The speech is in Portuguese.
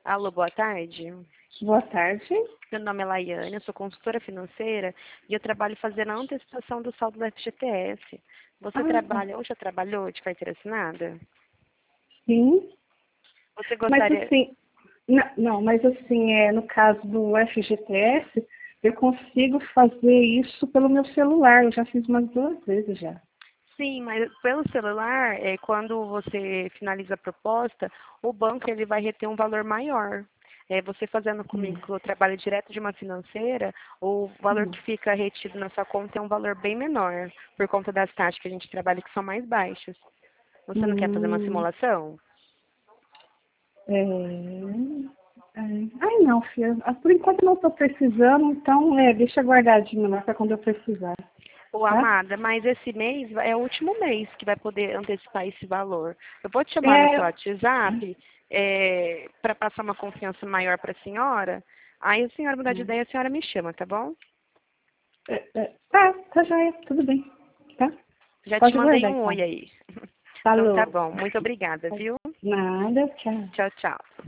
Alô, boa tarde. Boa tarde. Meu nome é Laiane, eu sou consultora financeira e eu trabalho fazendo a antecipação do saldo do FGTS. Você Tá. trabalha ou já trabalhou de carteira assinada? Sim, Você mas gostaria... assim, não, mas assim, no caso do FGTS, eu consigo fazer isso pelo meu celular. Eu já fiz umas 2 vezes já. Sim, mas pelo celular, quando você finaliza a proposta, o banco ele vai reter um valor maior. Você fazendo comigo, que eu trabalho direto de uma financeira, o valor Hum, que fica retido na sua conta é um valor bem menor, por conta das taxas que a gente trabalha que são mais baixas. Você não quer fazer uma hum, simulação? é, Ai, não, filha. Por enquanto eu não estou precisando, então deixa guardadinho lá para quando eu precisar, Ô, tá? amada, mas esse mês é o último mês que vai poder antecipar esse valor. Eu vou te chamar no seu É, WhatsApp para passar uma confiança maior para a senhora. Aí a senhora mudar de ideia, a senhora me chama, tá bom? tá joia, tudo bem, tá? Já te Pode mandei guardar um então. oi aí. Então tá Falou. bom. Muito obrigada, viu? Nada, tchau. Tchau, tchau.